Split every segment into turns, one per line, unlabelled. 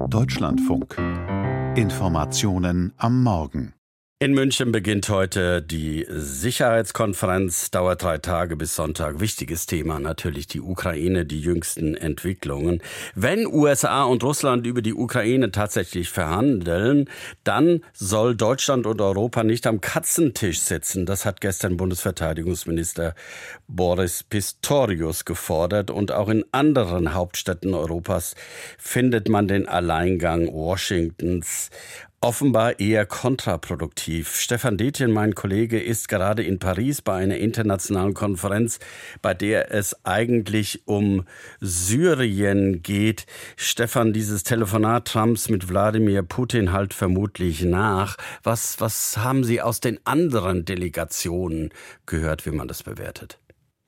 Deutschlandfunk. Informationen am Morgen.
In München beginnt heute die Sicherheitskonferenz, dauert 3 Tage bis Sonntag. Wichtiges Thema natürlich die Ukraine, die jüngsten Entwicklungen. Wenn USA und Russland über die Ukraine tatsächlich verhandeln, dann soll Deutschland und Europa nicht am Katzentisch sitzen. Das hat gestern Bundesverteidigungsminister Boris Pistorius gefordert. Und auch in anderen Hauptstädten Europas findet man den Alleingang Washingtons offenbar eher kontraproduktiv. Stefan Detjen, mein Kollege, ist gerade in Paris bei einer internationalen Konferenz, bei der es eigentlich um Syrien geht. Stefan, dieses Telefonat Trumps mit Wladimir Putin halt vermutlich nach. Was haben Sie aus den anderen Delegationen gehört, wie man das bewertet?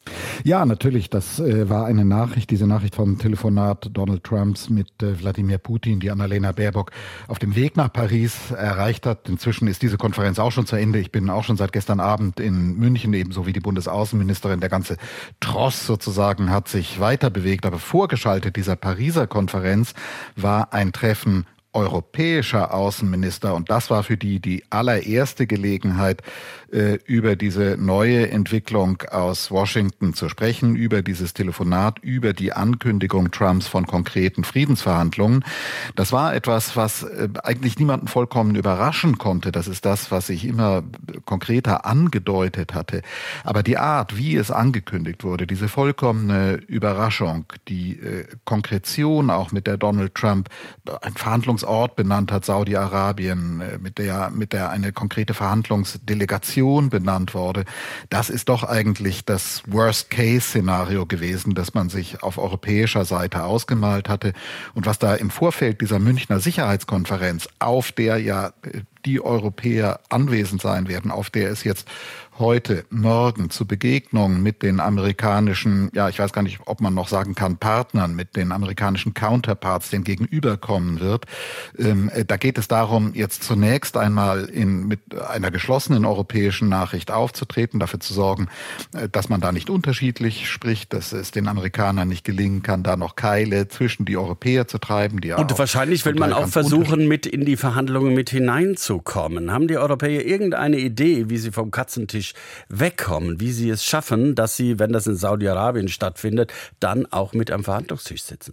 Ja, natürlich, das war eine Nachricht, diese Nachricht vom Telefonat Donald Trumps mit Wladimir Putin, die Annalena Baerbock auf dem Weg nach Paris erreicht hat. Inzwischen ist diese Konferenz auch schon zu Ende. Ich bin auch schon seit gestern Abend in München, ebenso wie die Bundesaußenministerin. Der ganze Tross sozusagen hat sich weiter bewegt. Aber vorgeschaltet dieser Pariser Konferenz war ein Treffen europäischer Außenminister. Und das war für die allererste Gelegenheit, über diese neue Entwicklung aus Washington zu sprechen, über dieses Telefonat, über die Ankündigung Trumps von konkreten Friedensverhandlungen. Das war etwas, was eigentlich niemanden vollkommen überraschen konnte. Das ist das, was ich immer konkreter angedeutet hatte. Aber die Art, wie es angekündigt wurde, diese vollkommene Überraschung, die Konkretion auch, mit der Donald Trump ein Verhandlungsort benannt hat, Saudi-Arabien, mit der eine konkrete Verhandlungsdelegation benannt wurde, das ist doch eigentlich das Worst-Case-Szenario gewesen, das man sich auf europäischer Seite ausgemalt hatte. Und was da im Vorfeld dieser Münchner Sicherheitskonferenz, auf der ja die Europäer anwesend sein werden, auf der es jetzt heute, morgen zu Begegnungen mit den amerikanischen, ich weiß gar nicht, ob man noch sagen kann, Partnern, mit den amerikanischen Counterparts, den gegenüberkommen wird. Da geht es darum, jetzt zunächst einmal mit einer geschlossenen europäischen Nachricht aufzutreten, dafür zu sorgen, dass man da nicht unterschiedlich spricht, dass es den Amerikanern nicht gelingen kann, da noch Keile zwischen die Europäer zu treiben.
Und wahrscheinlich will man auch versuchen, mit in die Verhandlungen mit hineinzukommen. Haben die Europäer irgendeine Idee, wie sie vom Katzentisch wegkommen, wie sie es schaffen, dass sie, wenn das in Saudi-Arabien stattfindet, dann auch mit am Verhandlungstisch sitzen?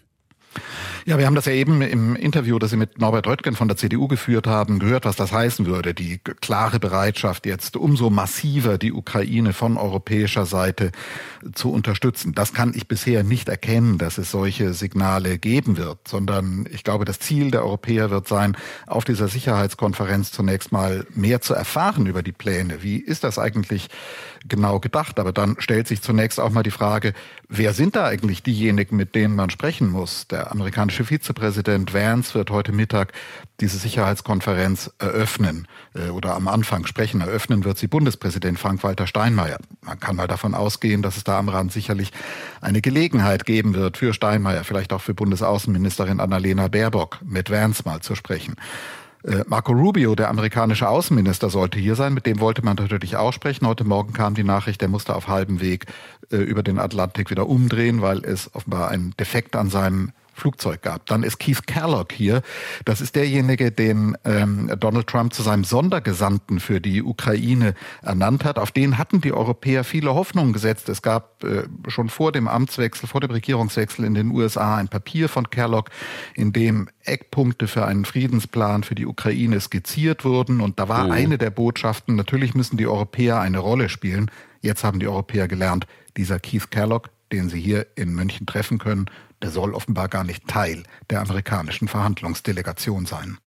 Ja, wir haben das ja eben im Interview, das Sie mit Norbert Röttgen von der CDU geführt haben, gehört, was das heißen würde. Die klare Bereitschaft, jetzt umso massiver die Ukraine von europäischer Seite zu unterstützen. Das kann ich bisher nicht erkennen, dass es solche Signale geben wird, sondern ich glaube, das Ziel der Europäer wird sein, auf dieser Sicherheitskonferenz zunächst mal mehr zu erfahren über die Pläne. Wie ist das eigentlich genau gedacht? Aber dann stellt sich zunächst auch mal die Frage, wer sind da eigentlich diejenigen, mit denen man sprechen muss? Der amerikanische Vizepräsident Vance wird heute Mittag diese Sicherheitskonferenz eröffnen oder am Anfang sprechen. Eröffnen wird sie Bundespräsident Frank-Walter Steinmeier. Man kann mal davon ausgehen, dass es da am Rand sicherlich eine Gelegenheit geben wird für Steinmeier, vielleicht auch für Bundesaußenministerin Annalena Baerbock, mit Vance mal zu sprechen. Marco Rubio, der amerikanische Außenminister, sollte hier sein. Mit dem wollte man natürlich auch sprechen. Heute Morgen kam die Nachricht, der musste auf halbem Weg über den Atlantik wieder umdrehen, weil es offenbar einen Defekt an seinem Flugzeug gab. Dann ist Keith Kellogg hier. Das ist derjenige, den Donald Trump zu seinem Sondergesandten für die Ukraine ernannt hat. Auf den hatten die Europäer viele Hoffnungen gesetzt. Es gab schon vor dem Amtswechsel, vor dem Regierungswechsel in den USA ein Papier von Kellogg, in dem Eckpunkte für einen Friedensplan für die Ukraine skizziert wurden. Und da war eine der Botschaften, natürlich müssen die Europäer eine Rolle spielen. Jetzt haben die Europäer gelernt, dieser Keith Kellogg, den sie hier in München treffen können, der soll offenbar gar nicht Teil der amerikanischen Verhandlungsdelegation sein.